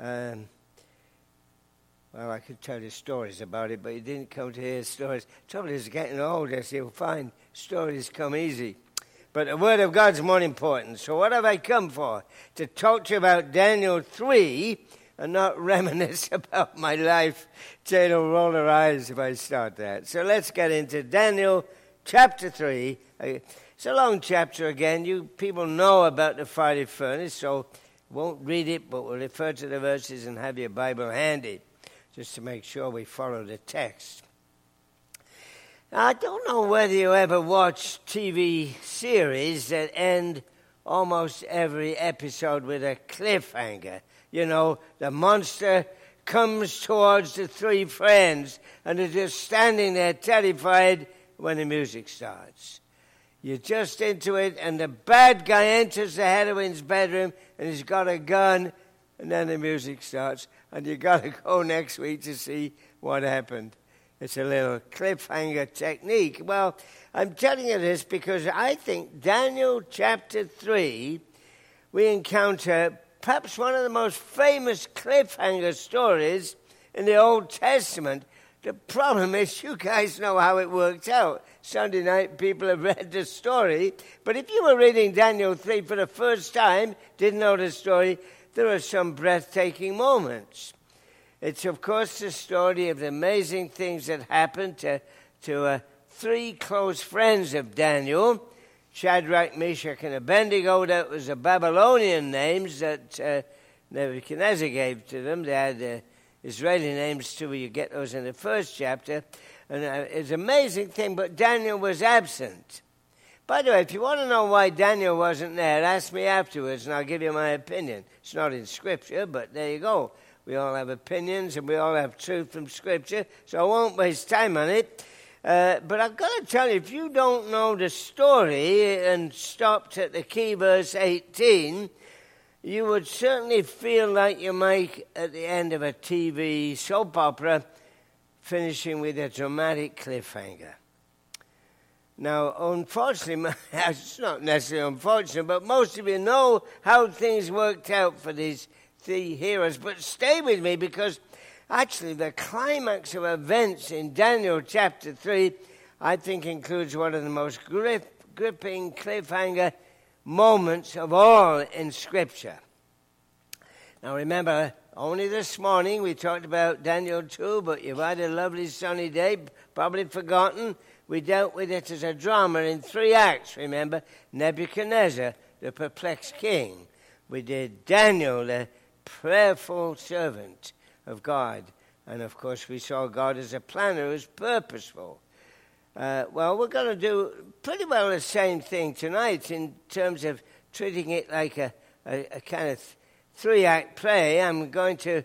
Well, I could tell you stories about it, but you didn't come to hear stories. Trouble is, getting older, so you'll find stories come easy. But the Word of God's more important. So what have I come for? To talk to you about Daniel 3 and not reminisce about my life. Jane will roll her eyes if I start that. So let's get into Daniel chapter 3. It's a long chapter again. You people know about the fiery furnace, so won't read it, but we'll refer to the verses and have your Bible handy, just to make sure we follow the text. Now, I don't know whether you ever watch TV series that end almost every episode with a cliffhanger. You know, the monster comes towards the three friends, and they're just standing there terrified when the music starts. You're just into it, and the bad guy enters the heroine's bedroom, and he's got a gun, and then the music starts, and you got to go next week to see what happened. It's a little cliffhanger technique. Well, I'm telling you this because I think Daniel chapter 3, we encounter perhaps one of the most famous cliffhanger stories in the Old Testament. The problem is you guys know how it worked out. Sunday night people have read the story, but if you were reading Daniel 3 for the first time, didn't know the story, there are some breathtaking moments. It's, of course, the story of the amazing things that happened to three close friends of Daniel, Shadrach, Meshach, and Abednego. That was the Babylonian names that Nebuchadnezzar gave to them. They had Israeli names too. You get those in the first chapter. And it's an amazing thing, but Daniel was absent. By the way, if you want to know why Daniel wasn't there, ask me afterwards, and I'll give you my opinion. It's not in Scripture, but there you go. We all have opinions, and we all have truth from Scripture, so I won't waste time on it. But I've got to tell you, if you don't know the story and stopped at the key verse 18, you would certainly feel like you might at the end of a TV soap opera, finishing with a dramatic cliffhanger. Now, unfortunately, it's not necessarily unfortunate, but most of you know how things worked out for these three heroes. But stay with me, because actually the climax of events in Daniel chapter 3, I think, includes one of the most gripping cliffhanger moments of all in Scripture. Now remember, only this morning we talked about Daniel 2, but you've had a lovely sunny day, probably forgotten. We dealt with it as a drama in 3 acts, remember? Nebuchadnezzar, the perplexed king. We did Daniel, the prayerful servant of God. And, of course, we saw God as a planner who's purposeful. Well, we're going to do pretty well the same thing tonight in terms of treating it like a kind of 3-act play. I'm going to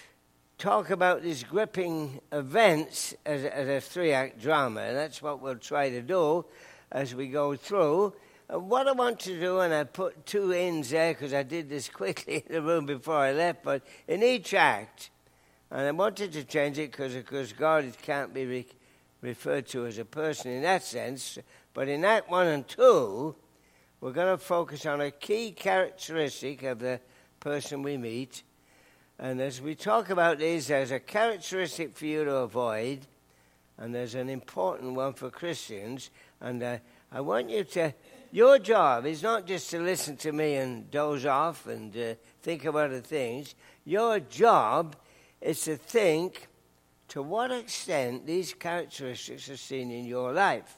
talk about these gripping events as a 3-act drama, and that's what we'll try to do as we go through. What I want to do, and I put 2 ins there because I did this quickly in the room before I left, but in each act, and I wanted to change it because, of course, God can't be referred to as a person in that sense, but in Act 1 and 2, we're going to focus on a key characteristic of the person we meet. And as we talk about these, there's a characteristic for you to avoid, and there's an important one for Christians. And I want you to, your job is not just to listen to me and doze off and think of other things. Your job is to think to what extent these characteristics are seen in your life.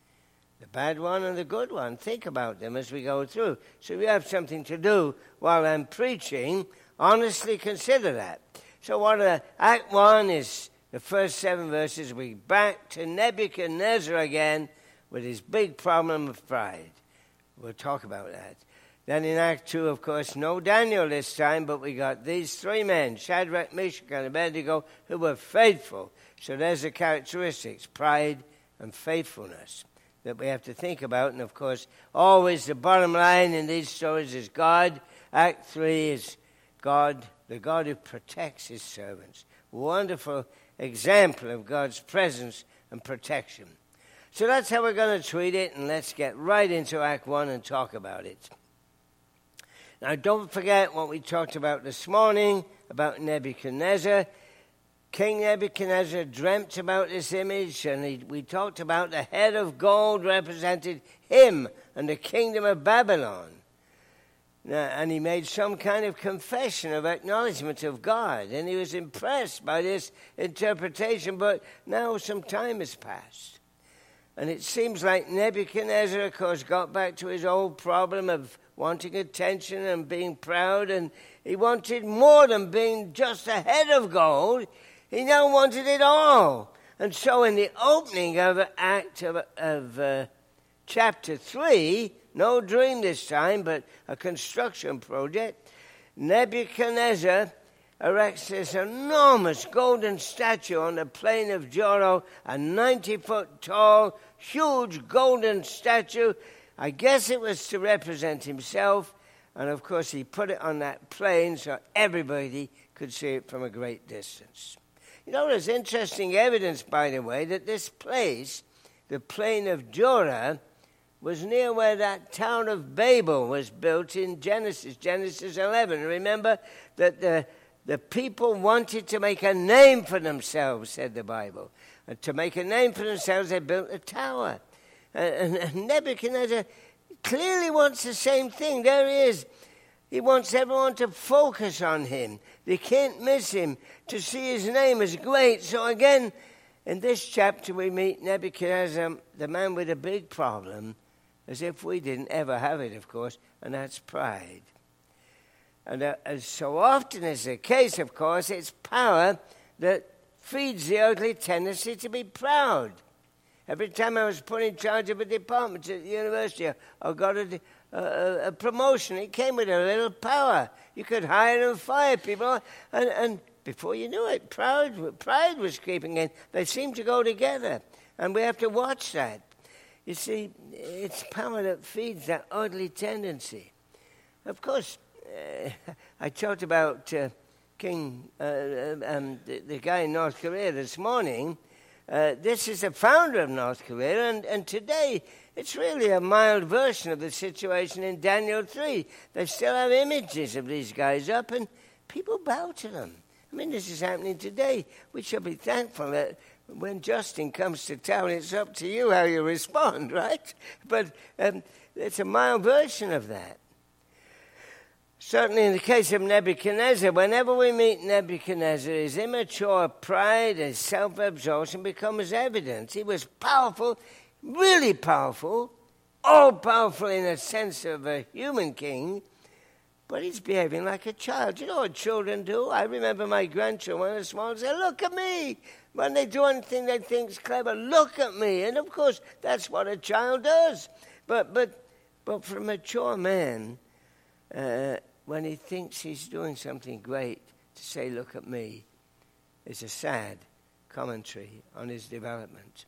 The bad one and the good one. Think about them as we go through. So if you have something to do while I'm preaching, honestly consider that. So Act 1 is the first 7 verses. We're back to Nebuchadnezzar again with his big problem of pride. We'll talk about that. Then in Act 2, of course, no Daniel this time, but we got these 3 men, Shadrach, Meshach, and Abednego, who were faithful. So there's the characteristics, pride and faithfulness, that we have to think about. And, of course, always the bottom line in these stories is God. Act 3 is God, the God who protects his servants. Wonderful example of God's presence and protection. So that's how we're going to treat it, and let's get right into Act 1 and talk about it. Now, don't forget what we talked about this morning about Nebuchadnezzar. King Nebuchadnezzar dreamt about this image, and we talked about the head of gold represented him and the kingdom of Babylon. And he made some kind of confession of acknowledgement of God, and he was impressed by this interpretation, but now some time has passed. And it seems like Nebuchadnezzar, of course, got back to his old problem of wanting attention and being proud, and he wanted more than being just a head of gold. He now wanted it all. And so in the opening of chapter 3, no dream this time, but a construction project, Nebuchadnezzar erects this enormous golden statue on the plain of Joro, a 90-foot tall, huge golden statue. I guess it was to represent himself, and of course he put it on that plain so everybody could see it from a great distance. You know, there's interesting evidence, by the way, that this place, the plain of Joro, was near where that town of Babel was built in Genesis 11. Remember that the people wanted to make a name for themselves, said the Bible. And to make a name for themselves, they built a tower. And Nebuchadnezzar clearly wants the same thing. There he is. He wants everyone to focus on him. They can't miss him, to see his name as great. So again, in this chapter, we meet Nebuchadnezzar, the man with a big problem, as if we didn't ever have it, of course, and that's pride. And as so often is the case, of course, it's power that feeds the ugly tendency to be proud. Every time I was put in charge of a department at the university or got a promotion, it came with a little power. You could hire and fire people, and before you knew it, pride was creeping in. They seem to go together, and we have to watch that. You see, it's power that feeds that ugly tendency. Of course, I talked about the guy in North Korea this morning. This is the founder of North Korea, and today it's really a mild version of the situation in Daniel 3. They still have images of these guys up, and people bow to them. I mean, this is happening today. We should be thankful that when Justin comes to town, it's up to you how you respond, right? But it's a mild version of that. Certainly in the case of Nebuchadnezzar, whenever we meet Nebuchadnezzar, his immature pride, his self-absorption becomes evident. He was powerful, really powerful, all-powerful in a sense of a human king, but he's behaving like a child. You know what children do? I remember my grandchildren, when they're small, say, look at me. When they do anything they think is clever, look at me. And of course, that's what a child does. But for a mature man, when he thinks he's doing something great, to say, look at me, is a sad commentary on his development.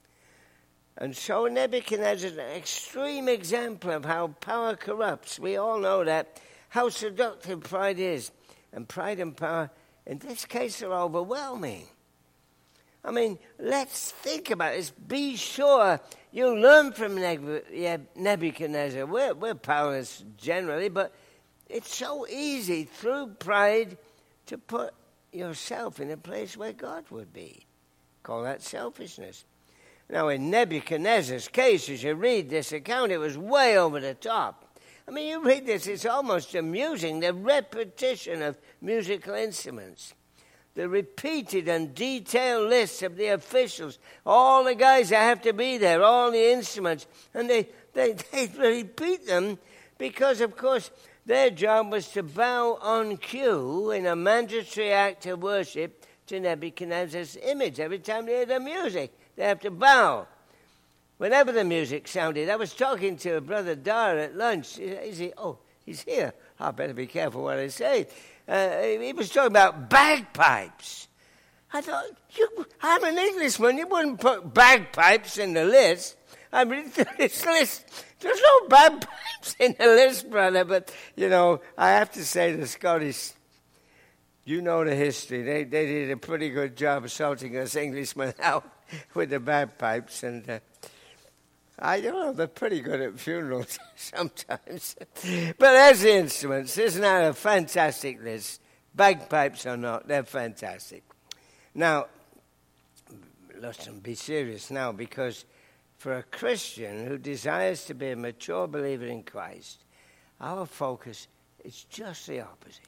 And so Nebuchadnezzar is an extreme example of how power corrupts. We all know that, how seductive pride is. And pride and power, in this case, are overwhelming. I mean, let's think about this. Be sure you learn from Nebuchadnezzar. We're powerless generally, but it's so easy through pride to put yourself in a place where God would be. Call that selfishness. Now, in Nebuchadnezzar's case, as you read this account, it was way over the top. I mean, you read this, it's almost amusing, the repetition of musical instruments. The repeated and detailed lists of the officials, all the guys that have to be there, all the instruments, and they repeat them because, of course, their job was to bow on cue in a mandatory act of worship to Nebuchadnezzar's image. Every time they hear the music, they have to bow. Whenever the music sounded, I was talking to Brother Dar at lunch. He's here. I better be careful what I say. He was talking about bagpipes. I thought, I'm an Englishman. You wouldn't put bagpipes in the list. I read this list. There's no bagpipes in the list, brother. But, I have to say the Scottish, you know the history. They did a pretty good job of sorting us Englishmen out with the bagpipes. And I don't know, they're pretty good at funerals sometimes. But as the instruments, isn't that a fantastic list? Bagpipes or not, they're fantastic. Now, listen, be serious now, because for a Christian who desires to be a mature believer in Christ, our focus is just the opposite.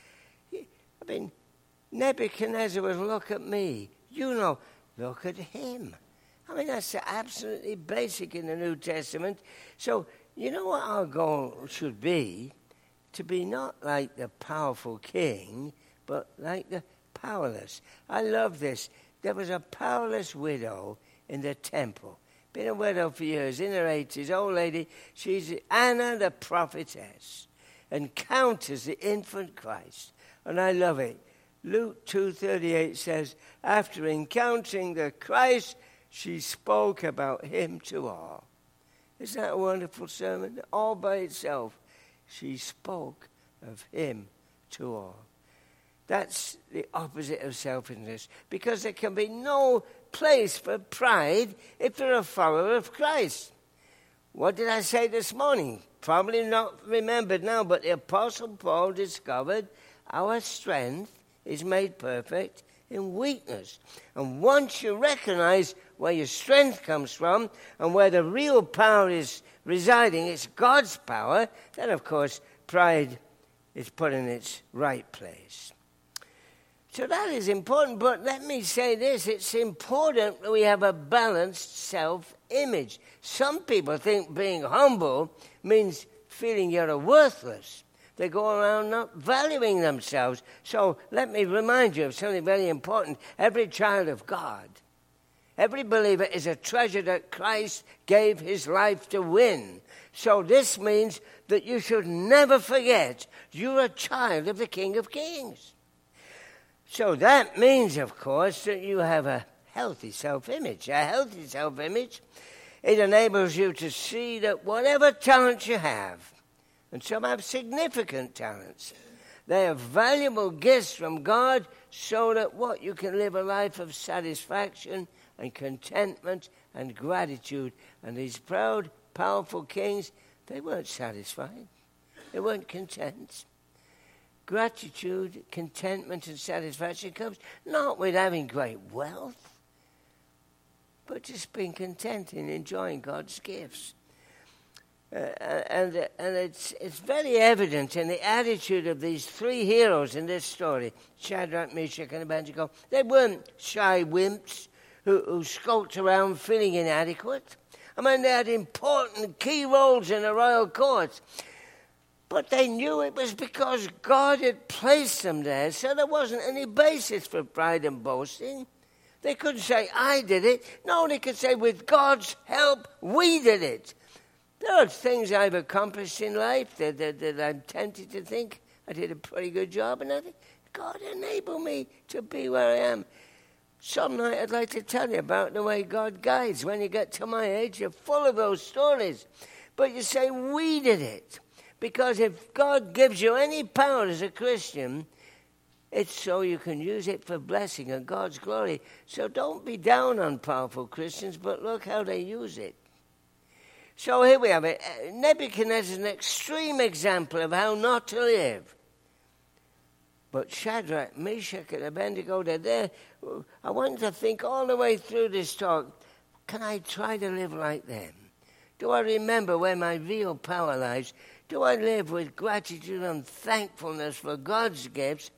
I mean, Nebuchadnezzar was, look at me. You know, look at him. I mean, that's absolutely basic in the New Testament. So, you know what our goal should be? To be not like the powerful king, but like the powerless. I love this. There was a powerless widow in the temple. Been a widow for years, in her 80s, old lady. She's Anna the prophetess, encounters the infant Christ. And I love it. Luke 2:38 says, after encountering the Christ, she spoke about him to all. Isn't that a wonderful sermon? All by itself, she spoke of him to all. That's the opposite of selfishness, because there can be no place for pride if you're a follower of Christ. What did I say this morning? Probably not remembered now, but the Apostle Paul discovered our strength is made perfect in weakness. And once you recognize where your strength comes from and where the real power is residing, it's God's power, then of course pride is put in its right place. So that is important, but let me say this, it's important that we have a balanced self-image. Some people think being humble means feeling you're worthless. They go around not valuing themselves. So let me remind you of something very important. Every child of God, every believer is a treasure that Christ gave his life to win. So this means that you should never forget you're a child of the King of Kings. So that means, of course, that you have a healthy self-image. A healthy self-image, it enables you to see that whatever talent you have, and some have significant talents, they are valuable gifts from God, so that what you can live a life of satisfaction and contentment and gratitude. And these proud, powerful kings, they weren't satisfied. They weren't content. Gratitude, contentment, and satisfaction comes not with having great wealth, but just being content in enjoying God's gifts. And it's very evident in the attitude of these three heroes in this story, Shadrach, Meshach, and Abednego. They weren't shy wimps who skulked around feeling inadequate. I mean, they had important key roles in the royal court. But they knew it was because God had placed them there, so there wasn't any basis for pride and boasting. They couldn't say, I did it. No, they could say, with God's help, we did it. There are things I've accomplished in life that I'm tempted to think I did a pretty good job, and I think God enabled me to be where I am. Some night I'd like to tell you about the way God guides. When you get to my age, you're full of those stories. But you say, we did it. Because if God gives you any power as a Christian, it's so you can use it for blessing and God's glory. So don't be down on powerful Christians, but look how they use it. So here we have it. Nebuchadnezzar is an extreme example of how not to live. But Shadrach, Meshach, and Abednego, they're there. I want you to think all the way through this talk, can I try to live like them? Do I remember where my real power lies? Do I live with gratitude and thankfulness for God's gifts,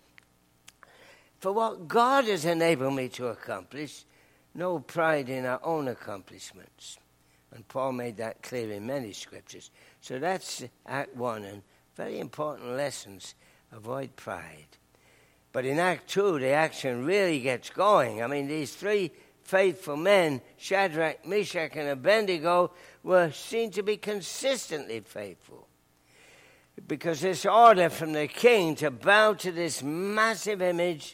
for what God has enabled me to accomplish? No pride in our own accomplishments. And Paul made that clear in many scriptures. So that's Act 1, and very important lessons. Avoid pride. But in Act 2, the action really gets going. I mean, these three faithful men, Shadrach, Meshach, and Abednego, were seen to be consistently faithful. Because this order from the king to bow to this massive image,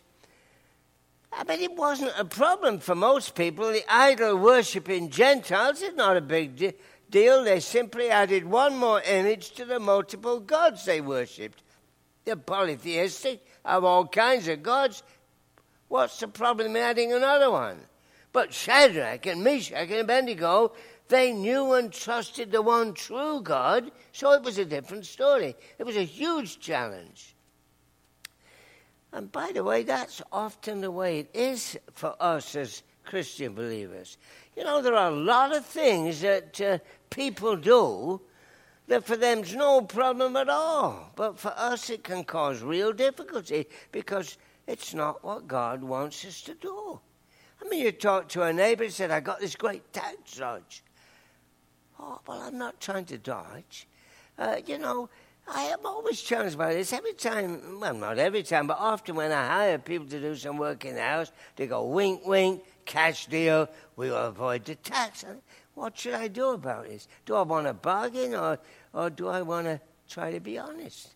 I mean, it wasn't a problem for most people. The idol-worshipping Gentiles is not a big deal. They simply added one more image to the multiple gods they worshipped. They're polytheistic, have all kinds of gods. What's the problem in adding another one? But Shadrach and Meshach and Abednego, they knew and trusted the one true God, so it was a different story. It was a huge challenge. And by the way, that's often the way it is for us as Christian believers. You know, there are a lot of things that people do that for them's no problem at all. But for us it can cause real difficulty because it's not what God wants us to do. I mean, you talk to a neighbour and said, I got this great tax dodge. Oh, well, I'm not trying to dodge. You know, I am always challenged by this. Every time, well, not every time, but often when I hire people to do some work in the house, they go, wink, wink, cash deal, we will avoid the tax. What should I do about this? Do I want to bargain or do I want to try to be honest?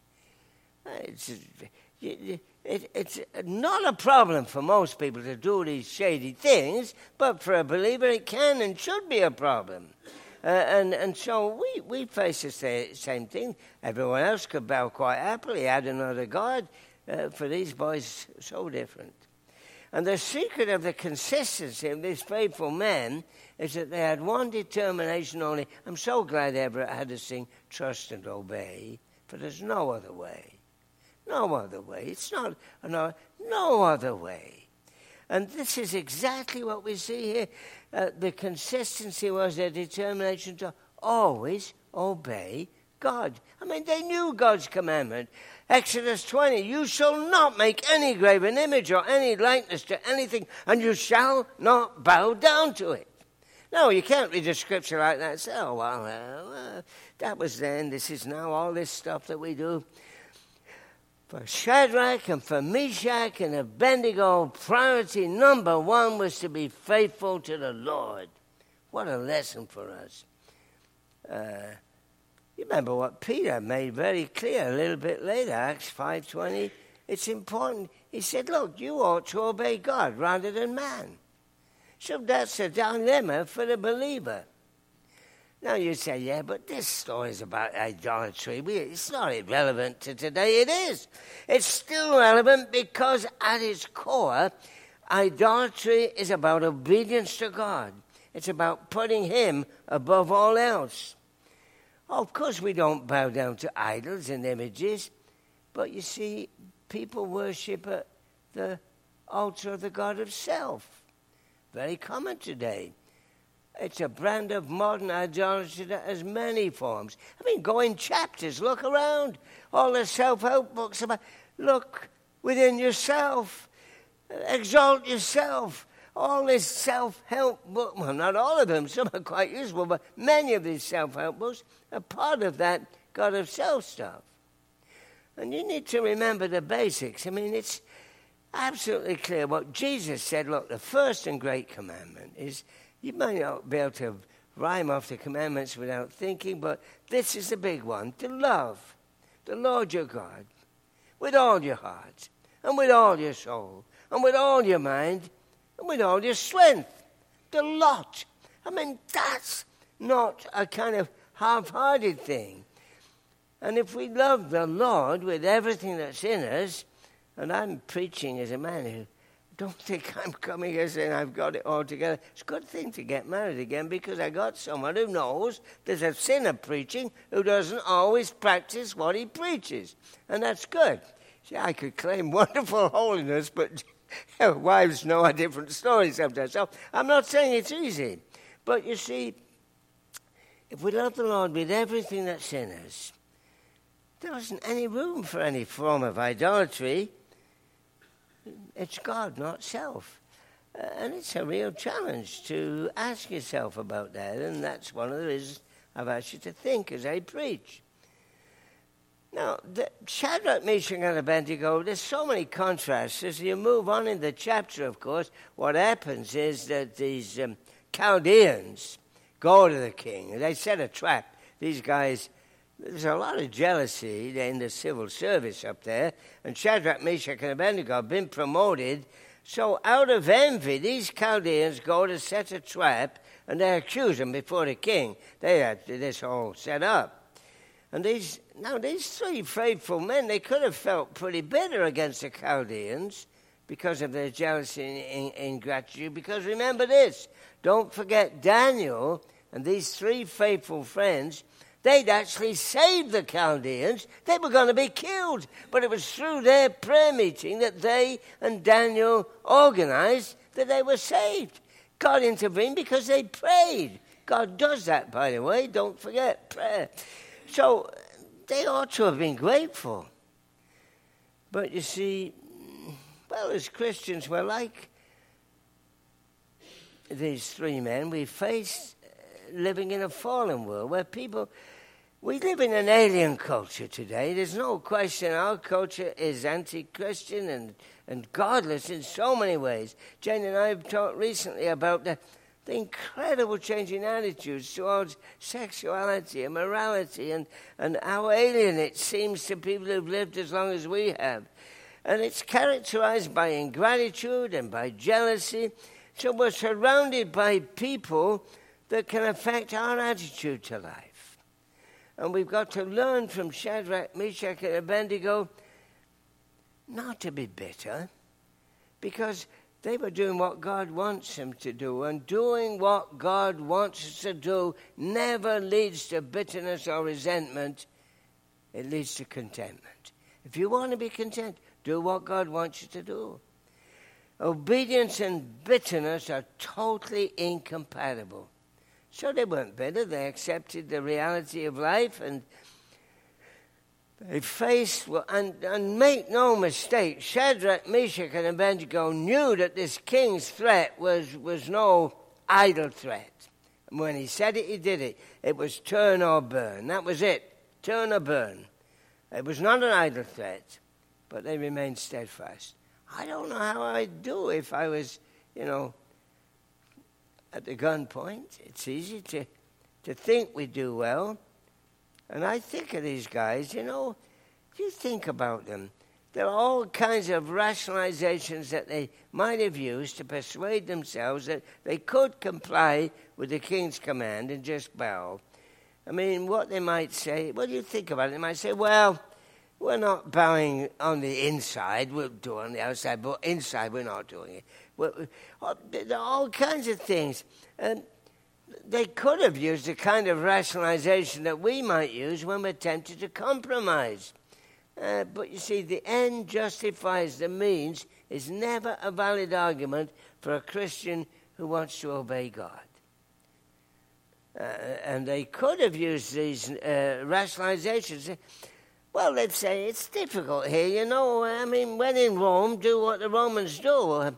It's not a problem for most people to do these shady things, but for a believer it can and should be a problem. And so we face the same thing. Everyone else could bow quite happily, add another God. For these boys, so different. And the secret of the consistency of these faithful men is that they had one determination only. I'm so glad Everett had to sing Trust and Obey, for there's no other way. No other way. It's not no other way. And this is exactly what we see here. The consistency was their determination to always obey God. I mean, they knew God's commandment. Exodus 20, you shall not make any graven image or any likeness to anything, and you shall not bow down to it. No, you can't read a scripture like that and say, oh, well, that was then, this is now, all this stuff that we do. For Shadrach and for Meshach and Abednego, priority number one was to be faithful to the Lord. What a lesson for us. You remember what Peter made very clear a little bit later, Acts 5:20. It's important. He said, look, you ought to obey God rather than man. So that's a dilemma for the believer. Now you say, yeah, but this story is about idolatry. It's not irrelevant to today. It is. It's still relevant because at its core, idolatry is about obedience to God. It's about putting him above all else. Oh, of course we don't bow down to idols and images, but you see, people worship at the altar of the god of self. Very common today. It's a brand of modern idolatry that has many forms. I mean, go in chapters, look around. All the self-help books about, look within yourself, exalt yourself. All this self-help book, well, not all of them, some are quite useful, but many of these self-help books are part of that God of self stuff. And you need to remember the basics. I mean, it's absolutely clear what Jesus said. Look, the first and great commandment is, you may not be able to rhyme off the commandments without thinking, but this is the big one, to love the Lord your God with all your heart and with all your soul and with all your mind and with all your strength. The lot. I mean, that's not a kind of half-hearted thing. And if we love the Lord with everything that's in us, and I'm preaching as a man who don't think I'm coming here saying I've got it all together. It's a good thing to get married again because I got someone who knows there's a sinner preaching who doesn't always practice what he preaches. And that's good. See, I could claim wonderful holiness, but wives know a different story sometimes. So I'm not saying it's easy. But you see, if we love the Lord with everything that's in us, there isn't any room for any form of idolatry. It's God, not self. And it's a real challenge to ask yourself about that. And that's one of the reasons I've asked you to think as I preach. Now, Shadrach, Meshach, and Abednego, there's so many contrasts. As you move on in the chapter, of course, what happens is that these Chaldeans go to the king. They set a trap. These guys, there's a lot of jealousy in the civil service up there. And Shadrach, Meshach, and Abednego have been promoted. So out of envy, these Chaldeans go to set a trap, and they accuse them before the king. They had this all set up. And these three faithful men, they could have felt pretty bitter against the Chaldeans because of their jealousy and ingratitude. Because remember this, don't forget Daniel and these 3 faithful friends, they'd actually saved the Chaldeans. They were going to be killed. But it was through their prayer meeting that they and Daniel organized that they were saved. God intervened because they prayed. God does that, by the way. Don't forget prayer. So they ought to have been grateful. But you see, well, as Christians, we're like these 3 men. We face living in a fallen world where we live in an alien culture today. There's no question our culture is anti-Christian and godless in so many ways. Jane and I have talked recently about the incredible change in attitudes towards sexuality and morality and how alien it seems to people who've lived as long as we have. And it's characterized by ingratitude and by jealousy. So we're surrounded by people that can affect our attitude to life. And we've got to learn from Shadrach, Meshach, and Abednego not to be bitter, because they were doing what God wants them to do. And doing what God wants us to do never leads to bitterness or resentment. It leads to contentment. If you want to be content, do what God wants you to do. Obedience and bitterness are totally incompatible. So they weren't bitter. They accepted the reality of life, and they faced, and make no mistake, Shadrach, Meshach, and Abednego knew that this king's threat was no idle threat. And when he said it, he did it. It was turn or burn. That was it. Turn or burn. It was not an idle threat, but they remained steadfast. I don't know how I'd do if I was, at the gunpoint. It's easy to think we do well. And I think of these guys, if you think about them, there are all kinds of rationalizations that they might have used to persuade themselves that they could comply with the king's command and just bow. I mean, what they might say, what do you think about it? They might say, well, we're not bowing on the inside, we'll do it on the outside, but inside we're not doing it. There are all kinds of things. And they could have used the kind of rationalization that we might use when we're tempted to compromise. But you see, the end justifies the means is never a valid argument for a Christian who wants to obey God. And they could have used these rationalizations. Well, let's say it's difficult here, I mean, when in Rome, do what the Romans do. Well,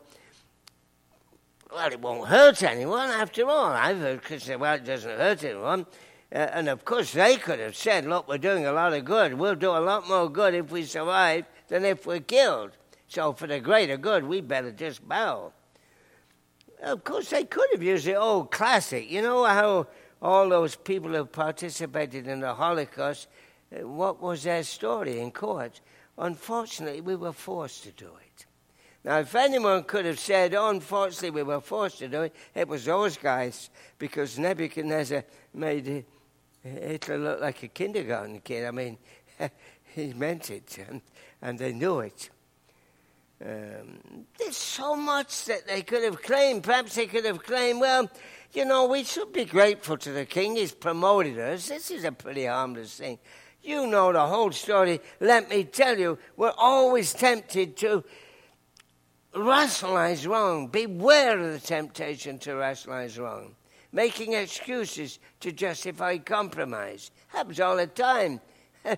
it won't hurt anyone, after all. I've heard Christians say, well, it doesn't hurt anyone. And, of course, they could have said, look, we're doing a lot of good. We'll do a lot more good if we survive than if we're killed. So for the greater good, we better just bow. Of course, they could have used the old classic. You know how all those people who participated in the Holocaust, what was their story in court? Unfortunately, we were forced to do it. Now, if anyone could have said, unfortunately, we were forced to do it, it was those guys, because Nebuchadnezzar made Hitler look like a kindergarten kid. I mean, he meant it, and they knew it. There's so much that they could have claimed. Perhaps they could have claimed, well, we should be grateful to the king. He's promoted us. This is a pretty harmless thing. You know the whole story. Let me tell you, we're always tempted to rationalize wrong. Beware of the temptation to rationalize wrong. Making excuses to justify compromise. Happens all the time. I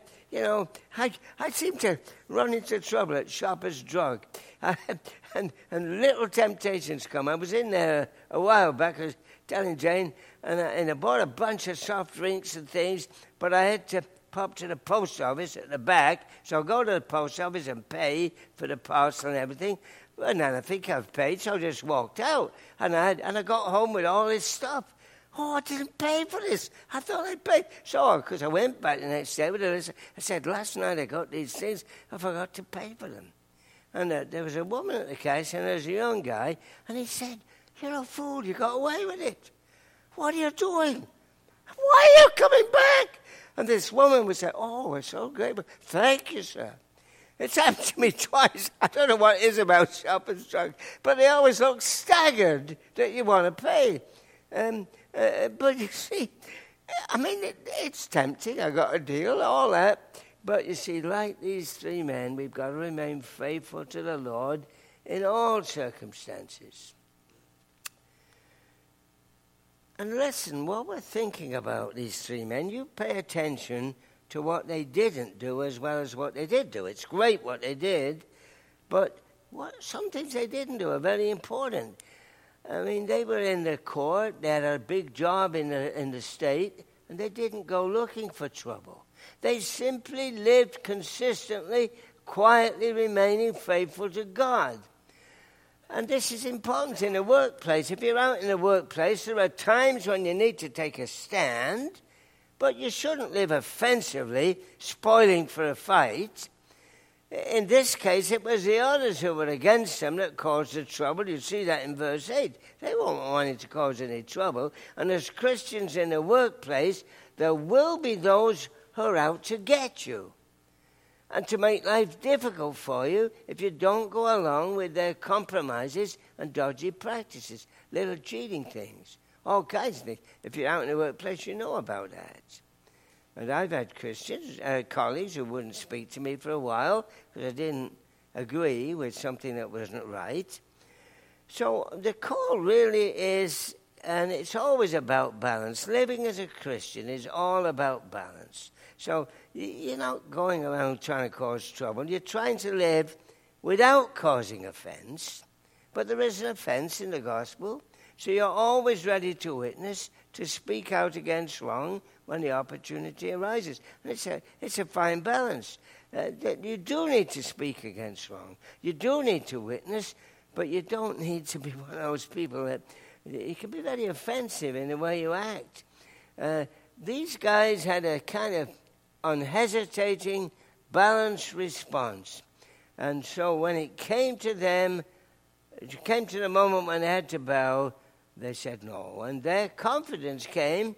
seem to run into trouble at Shoppers Drug. And little temptations come. I was in there a while back. I was telling Jane, and I bought a bunch of soft drinks and things, but I had to pop to the post office at the back. So I go to the post office and pay for the parcel and everything. And then I think I've paid, so I just walked out. And I got home with all this stuff. Oh, I didn't pay for this. I thought I paid. So, because I went back the next day with her, I said, last night I got these things. I forgot to pay for them. And there was a woman at the cash, and there was a young guy. And he said, you're a fool. You got away with it. What are you doing? Why are you coming back? And this woman would say, oh, we're so grateful. Thank you, sir. It's happened to me twice. I don't know what it is about Shoppers Drug, but they always look staggered that you want to pay. But you see, I mean, it's tempting. I got a deal, all that. But you see, like these three men, we've got to remain faithful to the Lord in all circumstances. And listen, what we're thinking about these three men, you pay attention to what they didn't do as well as what they did do. It's great what they did, but some things they didn't do are very important. I mean, they were in the court, they had a big job in the state, and they didn't go looking for trouble. They simply lived consistently, quietly remaining faithful to God. And this is important in the workplace. If you're out in the workplace, there are times when you need to take a stand, but you shouldn't live offensively, spoiling for a fight. In this case, it was the others who were against them that caused the trouble. You see that in verse 8. They weren't wanting to cause any trouble. And as Christians in the workplace, there will be those who are out to get you and to make life difficult for you if you don't go along with their compromises and dodgy practices, little cheating things, all kinds of things. If you're out in the workplace, you know about that. And I've had Christians, colleagues who wouldn't speak to me for a while because I didn't agree with something that wasn't right. So the call really is, and it's always about balance. Living as a Christian is all about balance. So you're not going around trying to cause trouble. You're trying to live without causing offense. But there is an offense in the gospel. So you're always ready to witness, to speak out against wrong when the opportunity arises. And it's a fine balance. You do need to speak against wrong. You do need to witness, but you don't need to be one of those people that it can be very offensive in the way you act. These guys had a kind of unhesitating, balanced response. And so when it came to them, it came to the moment when they had to bow, they said no. And their confidence came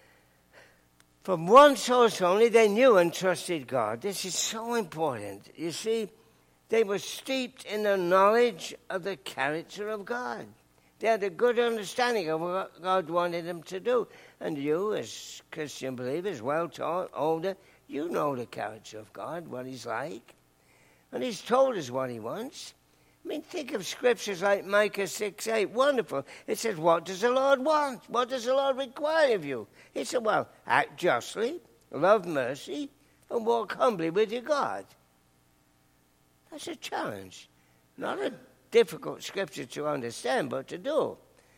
from one source only. They knew and trusted God. This is so important. You see, they were steeped in the knowledge of the character of God. They had a good understanding of what God wanted them to do. And you, as Christian believers, well-taught, older, you know the character of God, what he's like. And he's told us what he wants. I mean, think of scriptures like Micah 6:8. Wonderful. It says, what does the Lord want? What does the Lord require of you? He said, well, act justly, love mercy, and walk humbly with your God. That's a challenge. Not a difficult scripture to understand, but to do.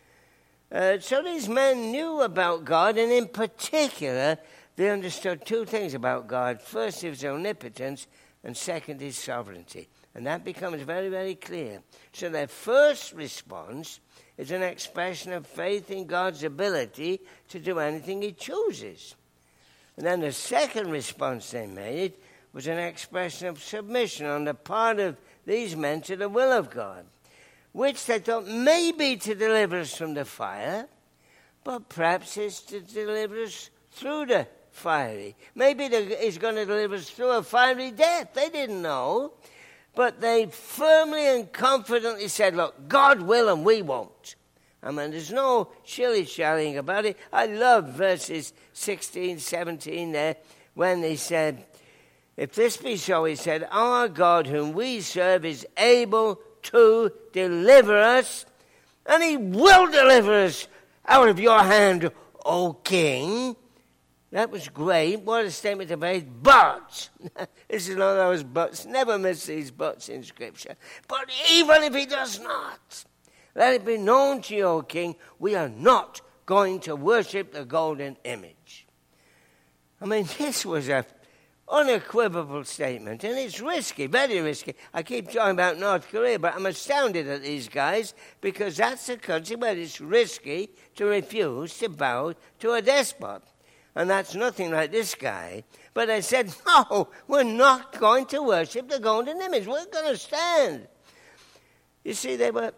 So these men knew about God, and in particular, they understood two things about God. First, his omnipotence, and second, his sovereignty. And that becomes very, very clear. So their first response is an expression of faith in God's ability to do anything he chooses. And then the second response they made was an expression of submission on the part of these men to the will of God, which they thought may be to deliver us from the fire, but perhaps it's to deliver us through the fiery. Maybe he's going to deliver us through a fiery death. They didn't know. But they firmly and confidently said, look, God will and we won't. I mean, there's no shilly-shallying about it. I love verses 16, 17 there, when they said, if this be so, he said, our God whom we serve is able to deliver us, and he will deliver us out of your hand, O king. That was great. What a statement of faith. But, this is one of those buts. Never miss these buts in Scripture. But even if he does not, let it be known to you, O king, we are not going to worship the golden image. I mean, this was an unequivocal statement, and it's risky, very risky. I keep talking about North Korea, but I'm astounded at these guys because that's a country where it's risky to refuse to bow to a despot. And that's nothing like this guy. But they said, no, we're not going to worship the golden image. We're going to stand. You see, they were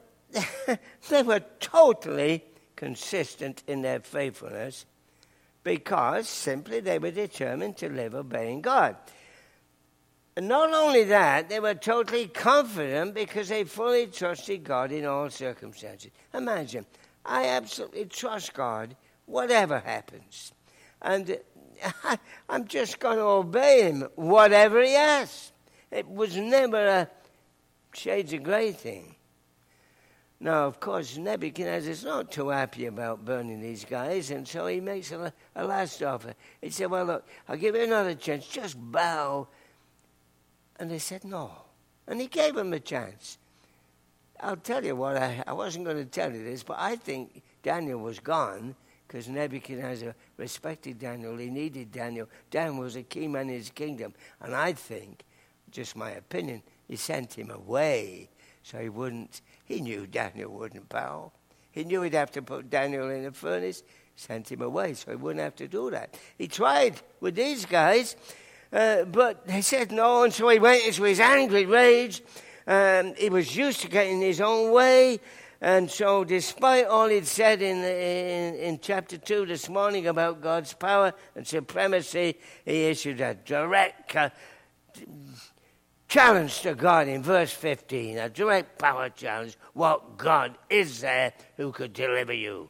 totally consistent in their faithfulness because simply they were determined to live obeying God. And not only that, they were totally confident because they fully trusted God in all circumstances. Imagine, I absolutely trust God whatever happens. And I'm just going to obey him, whatever he asks. It was never a shades of grey thing. Now, of course, Nebuchadnezzar's not too happy about burning these guys, and so he makes a last offer. He said, well, look, I'll give you another chance, just bow. And they said no. And he gave them a chance. I'll tell you what, I wasn't going to tell you this, but I think Daniel was gone because Nebuchadnezzar respected Daniel. He needed Daniel. Daniel was a key man in his kingdom. And I think, just my opinion, he sent him away so he knew Daniel wouldn't bow. He knew he'd have to put Daniel in a furnace, sent him away so he wouldn't have to do that. He tried with these guys, but they said no, and so he went into his angry rage. He was used to getting his own way, and so despite all he'd said in chapter 2 this morning about God's power and supremacy, he issued a direct challenge to God in verse 15, a direct power challenge. What God is there who could deliver you?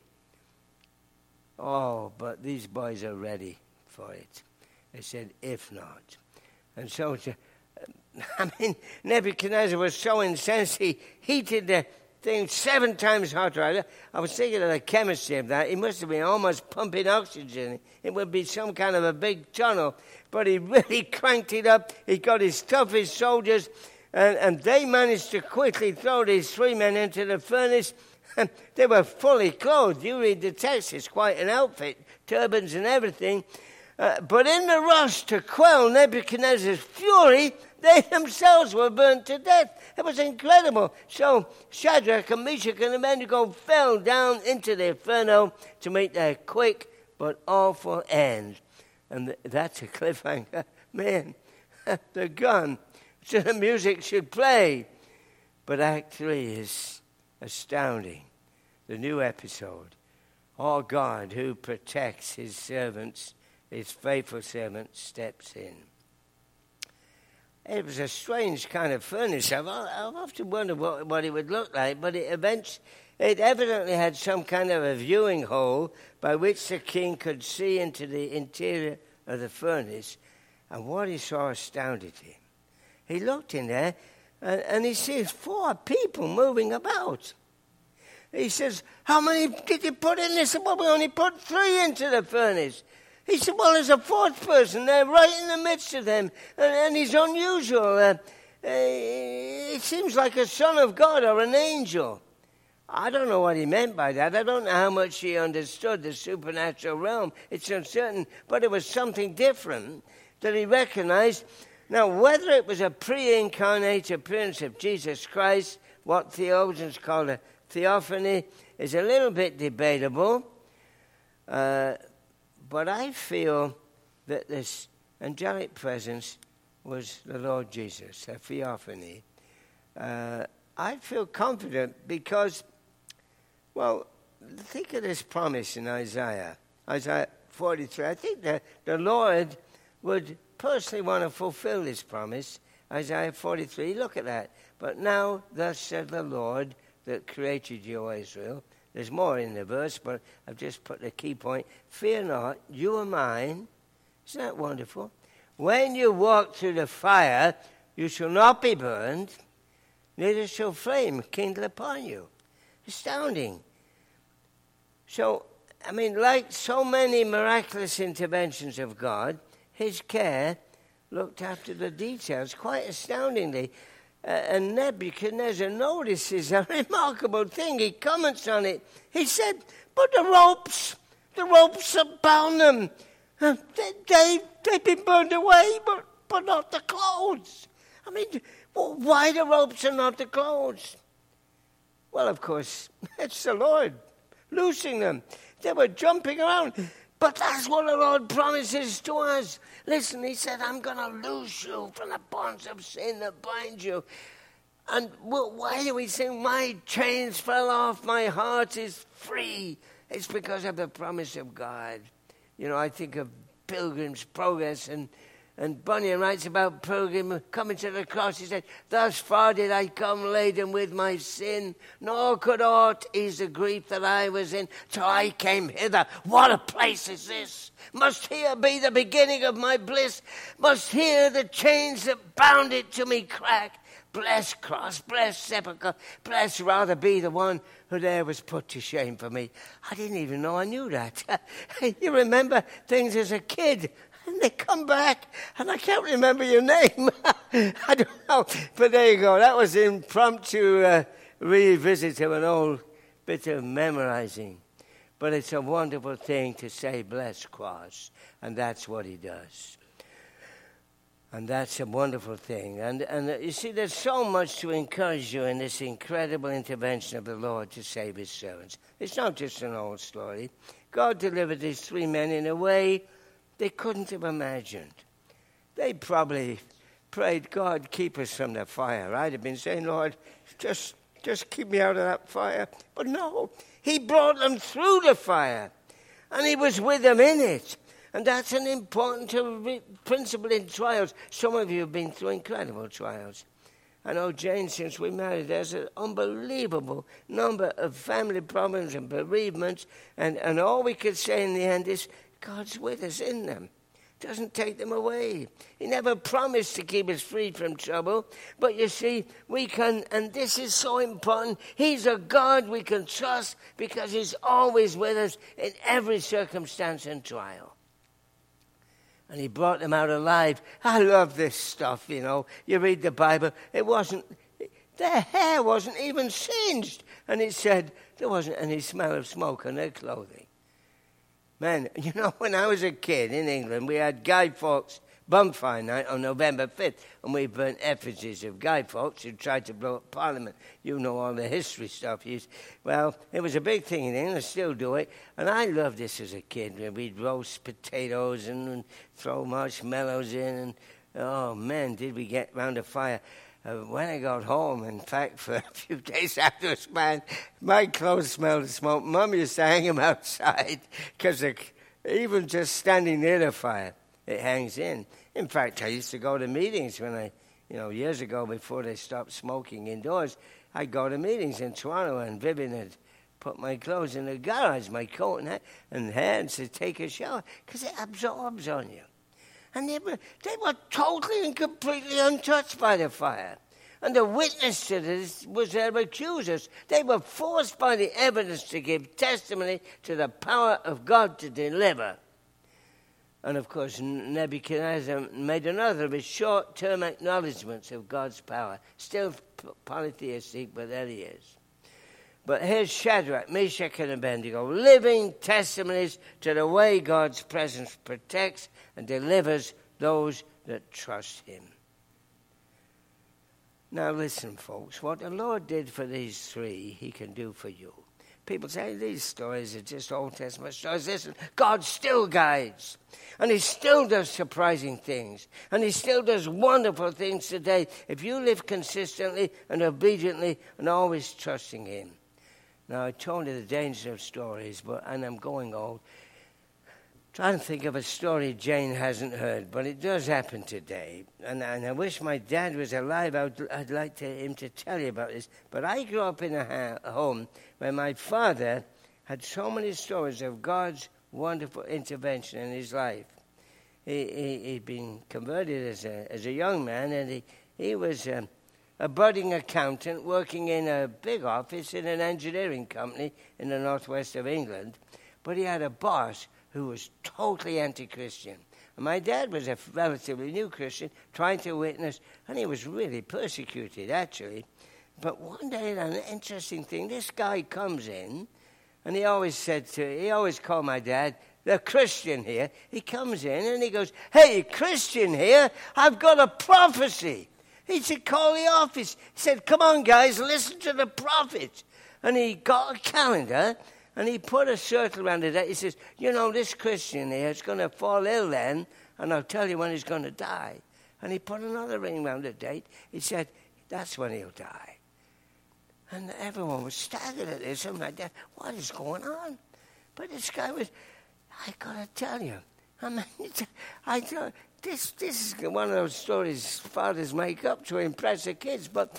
Oh, but these boys are ready for it. They said, if not. And so, Nebuchadnezzar was so incensed, he heated the thing 7 times hotter. I was thinking of the chemistry of that. He must have been almost pumping oxygen. It would be some kind of a big tunnel. But he really cranked it up. He got his toughest soldiers, and they managed to quickly throw these 3 men into the furnace. And they were fully clothed. You read the text, it's quite an outfit, turbans and everything. But in the rush to quell Nebuchadnezzar's fury, they themselves were burnt to death. It was incredible. So Shadrach and Meshach and Abednego fell down into the inferno to meet their quick but awful end. And that's a cliffhanger. Man, they're gone. So the music should play. But Act 3 is astounding. The new episode. Our God who protects his servants, his faithful servant, steps in. It was a strange kind of furnace. I've often wondered what it would look like, but it evidently had some kind of a viewing hole by which the king could see into the interior of the furnace, and what he saw astounded him. He looked in there, and he sees 4 people moving about. He says, how many did you put in this? Well, we only put 3 into the furnace. He said, well, there's a 4th person there right in the midst of them, and he's unusual. It seems like a son of God or an angel. I don't know what he meant by that. I don't know how much he understood the supernatural realm. It's uncertain, but it was something different that he recognized. Now, whether it was a pre-incarnate appearance of Jesus Christ, what theologians call a theophany, is a little bit debatable. But I feel that this angelic presence was the Lord Jesus, a theophany. I feel confident because, well, think of this promise in Isaiah 43. I think that the Lord would personally want to fulfill this promise. Isaiah 43, look at that. But now, thus said the Lord that created you, O Israel. There's more in the verse, but I've just put the key point. Fear not, you are mine. Isn't that wonderful? When you walk through the fire, you shall not be burned, neither shall flame kindle upon you. Astounding. So, like so many miraculous interventions of God, his care looked after the details quite astoundingly. And Nebuchadnezzar notices a remarkable thing. He comments on it. He said, but the ropes that bound them, they've been burned away, but not the clothes. Why the ropes and not the clothes? Well, of course, it's the Lord loosing them. They were jumping around. But that's what the Lord promises to us. Listen, he said, I'm going to loose you from the bonds of sin that bind you. And why do we sing, my chains fell off, my heart is free? It's because of the promise of God. I think of Pilgrim's Progress, and And Bunyan writes about Pilgrim coming to the cross. He said, thus far did I come laden with my sin, nor could aught ease the grief that I was in, till I came hither. What a place is this! Must here be the beginning of my bliss? Must here the chains that bound it to me crack? Blessed cross, blessed sepulchre, blessed rather be the one who there was put to shame for me. I didn't even know I knew that. You remember things as a kid, and they come back, and I can't remember your name. I don't know. But there you go. That was impromptu revisit of an old bit of memorizing. But it's a wonderful thing to say, blessed cross, and that's what he does. And that's a wonderful thing. And you see, there's so much to encourage you in this incredible intervention of the Lord to save his servants. It's not just an old story. God delivered these three men in a way they couldn't have imagined. They probably prayed, God, keep us from the fire. I'd have been saying, Lord, just keep me out of that fire. But no, he brought them through the fire, and he was with them in it. And that's an important principle in trials. Some of you have been through incredible trials. I know, Jane, since we married, there's an unbelievable number of family problems and bereavements, and all we could say in the end is, God's with us in them. Doesn't take them away. He never promised to keep us free from trouble. But you see, we can, and this is so important, he's a God we can trust because he's always with us in every circumstance and trial. And he brought them out alive. I love this stuff, you know. You read the Bible, their hair wasn't even singed. And it said there wasn't any smell of smoke on their clothing. Man, you know, when I was a kid in England, we had Guy Fawkes bonfire night on November 5th, and we burnt effigies of Guy Fawkes who tried to blow up Parliament. You know all the history stuff. Well, it was a big thing in England, still do it, and I loved this as a kid. We'd roast potatoes and throw marshmallows in, and oh man, did we get round the fire. When I got home, in fact, for a few days afterwards, man, my clothes smelled of smoke. Mum used to hang them outside because even just standing near the fire, it hangs in. In fact, I used to go to meetings when years ago before they stopped smoking indoors, I'd go to meetings in Toronto, and Vivian had put my clothes in the garage, my coat and hands to take a shower because it absorbs on you. And they were totally and completely untouched by the fire. And the witness to this was their accusers. They were forced by the evidence to give testimony to the power of God to deliver. And of course, Nebuchadnezzar made another of his short-term acknowledgments of God's power. Still polytheistic, but there he is. But here's Shadrach, Meshach, and Abednego, living testimonies to the way God's presence protects and delivers those that trust him. Now listen, folks, what the Lord did for these three, he can do for you. People say these stories are just Old Testament stories. Listen, God still guides, and he still does surprising things, and he still does wonderful things today if you live consistently and obediently and always trusting him. Now, I told you the danger of stories, and I'm going old. Trying to think of a story Jane hasn't heard, but it does happen today. And I wish my dad was alive. I'd like him to tell you about this. But I grew up in a home where my father had so many stories of God's wonderful intervention in his life. He'd been converted as a young man, and he was a budding accountant working in a big office in an engineering company in the northwest of England. But he had a boss who was totally anti-Christian. And my dad was a relatively new Christian, trying to witness, and he was really persecuted, actually. But one day, an interesting thing, this guy comes in, and he always called my dad, the Christian here. He comes in, and he goes, hey, Christian here, I've got a prophecy. He said, call the office. He said, come on, guys, listen to the prophet. And he got a calendar, and he put a circle around it. He says, this Christian here is going to fall ill then, and I'll tell you when he's going to die. And he put another ring around the date. He said, that's when he'll die. And everyone was staggered at this. I'm like, what is going on? But this guy I got to tell you. I mean, I thought, this is one of those stories fathers make up to impress their kids, but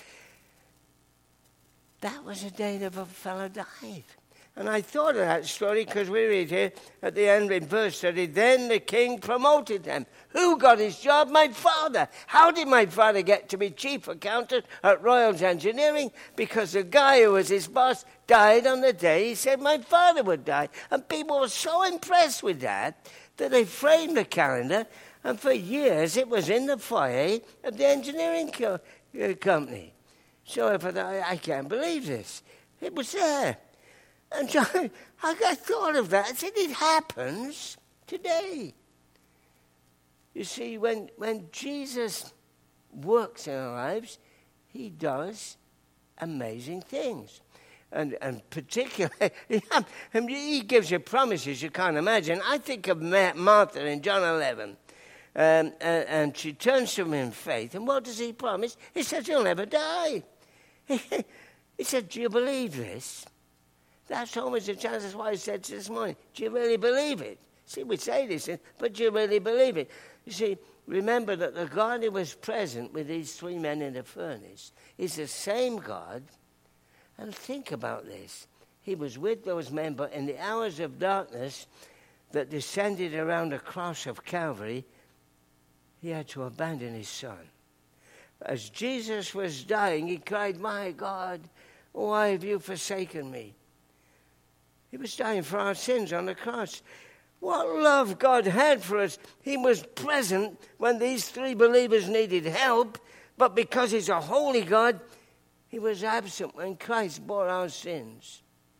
that was the day that a fellow died. And I thought of that story because we read here at the end in verse 30, then the king promoted them. Who got his job? My father. How did my father get to be chief accountant at Royals Engineering? Because the guy who was his boss died on the day he said my father would die. And people were so impressed with that they framed the calendar, and for years it was in the foyer of the engineering company. So I thought, I can't believe this. It was there. And so I thought of that. I said, it happens today. You see, when Jesus works in our lives, he does amazing things. And particularly, he gives you promises you can't imagine. I think of Martha in John 11. And she turns to him in faith. And what does he promise? He says, you'll never die. He said, do you believe this? That's almost a chance. That's why I said this morning, do you really believe it? See, we say this, but do you really believe it? You see, remember that the God who was present with these three men in the furnace is the same God. And think about this. He was with those men, but in the hours of darkness that descended around the cross of Calvary, he had to abandon his son. As Jesus was dying, he cried, my God, why have you forsaken me? He was dying for our sins on the cross. What love God had for us. He was present when these three believers needed help, but because he's a holy God, he was absent when Christ bore our sins.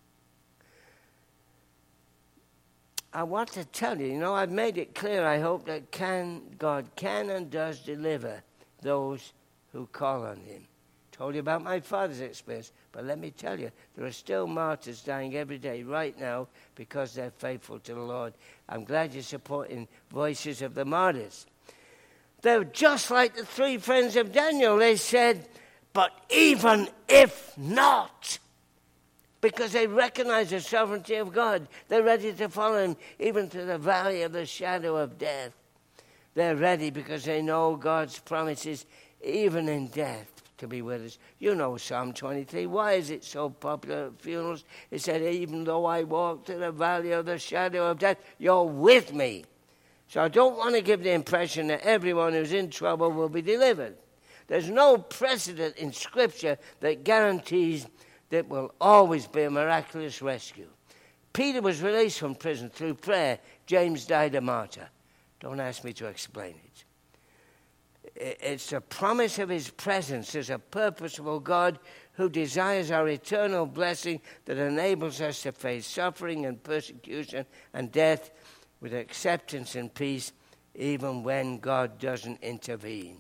I want to tell you, I've made it clear, I hope, that God can and does deliver those who call on him. Told you about my father's experience, but let me tell you, there are still martyrs dying every day right now because they're faithful to the Lord. I'm glad you're supporting Voices of the Martyrs. They're just like the three friends of Daniel. They said, but even if not, because they recognize the sovereignty of God, they're ready to follow him even to the valley of the shadow of death. They're ready because they know God's promises even in death to be with us. You know Psalm 23. Why is it so popular at funerals? It said, even though I walk to the valley of the shadow of death, you're with me. So I don't want to give the impression that everyone who's in trouble will be delivered. There's no precedent in Scripture that guarantees that will always be a miraculous rescue. Peter was released from prison through prayer. James died a martyr. Don't ask me to explain it. It's a promise of his presence as a purposeful God who desires our eternal blessing that enables us to face suffering and persecution and death with acceptance and peace even when God doesn't intervene.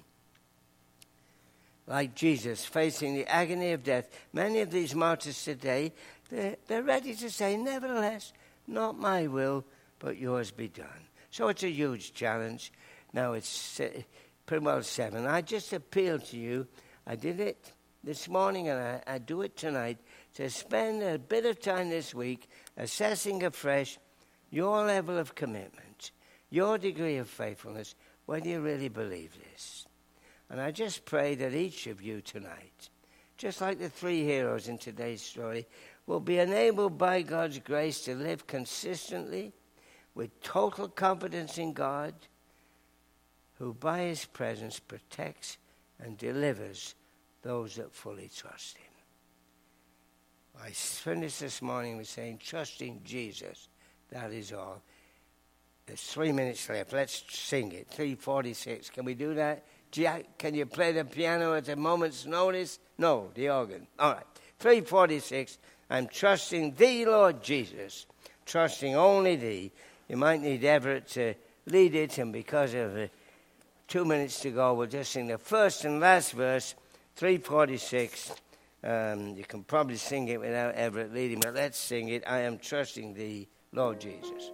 Like Jesus facing the agony of death, many of these martyrs today, they're ready to say, nevertheless, not my will, but yours be done. So it's a huge challenge. Now it's pretty well 7. I just appeal to you. I did it this morning and I do it tonight to spend a bit of time this week assessing afresh your level of commitment, your degree of faithfulness, whether you really believe this. And I just pray that each of you tonight, just like the three heroes in today's story, will be enabled by God's grace to live consistently with total confidence in God, who by his presence protects and delivers those that fully trust him. I finished this morning with saying, trusting Jesus, that is all. There's 3 minutes left. Let's sing it. 3:46. Can we do that? Jack, can you play the piano at a moment's notice? No, the organ. All right. 3:46. I'm trusting thee, Lord Jesus. Trusting only thee. You might need Everett to lead it, and because of 2 minutes to go, we'll just sing the first and last verse, 3:46. You can probably sing it without Everett leading, but let's sing it. I am trusting thee, Lord Jesus.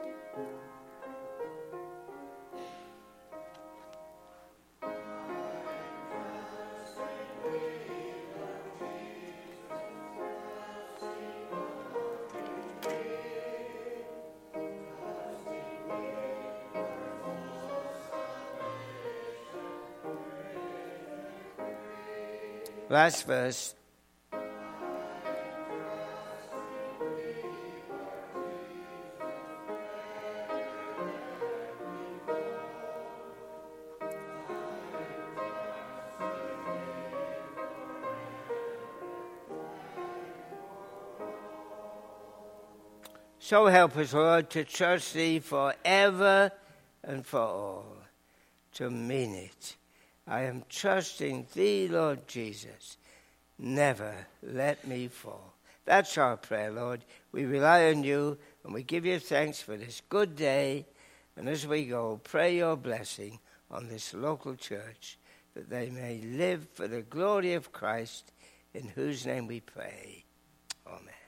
Last verse. So help us, Lord, to trust Thee forever and for all, to mean it. I am trusting Thee, Lord Jesus. Never let me fall. That's our prayer, Lord. We rely on You, and we give You thanks for this good day. And as we go, pray Your blessing on this local church, that they may live for the glory of Christ, in whose name we pray. Amen.